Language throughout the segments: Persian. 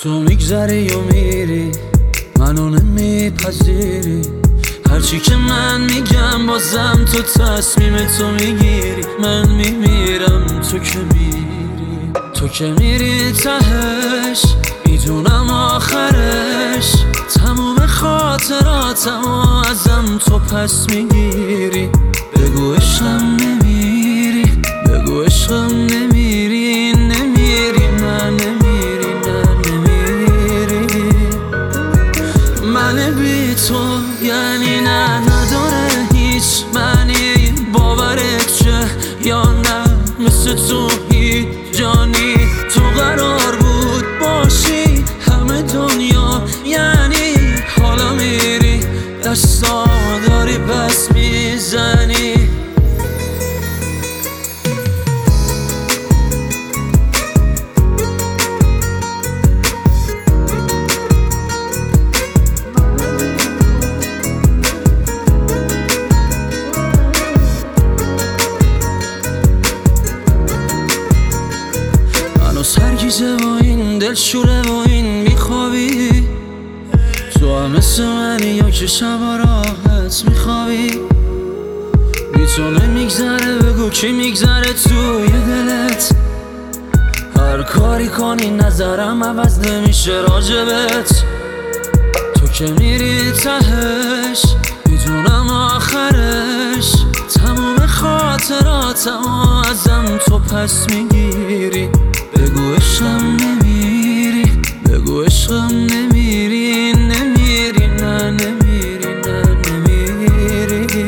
تو میگذری و میری، منو نمیپذیری. هرچی که من میگم بازم تو تصمیم تو میگیری. من میمیرم تو که میری، تو که میری تهش میدونم آخرش تموم خاطراتم و ازم تو پس میگیری. بگو عشقم نمیری، بگو عشقم نمیری، نمیری نه نمیری نه نمیری. من بی تو یعنی نه، نداره هیچ معنی. باورت چه یا نه، مثل تو هیچ جانی تو قرار بود باشی همه دنیا. یعنی حالا میری دستا داری پس میزنی. سرگیزه و این دلشوره و این میخوابی. تو هم مثل منی یا که شبا راحت میخوابی. بی تو نمیگذره، بگو کی میگذره توی دلت. هر کاری کنی نظرم عوض نمیشه راجبت. تو که میری تهش میدونم آخرش تموم خاطراتم و ازم تو پس میگیری. بگو عشقم نمیری، بگو عشقم نمیری، نمیری نه نمیری نه نمیری.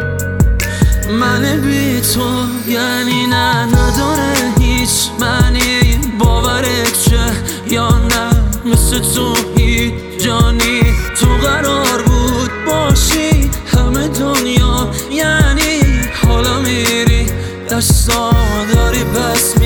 من بی تو یعنی نه، نداره هیچ معنی. باورت چه یا نه، مثل تو هیچ جانی تو قرار بود باشی همه دنیا. یعنی حالا میری دستا داری پس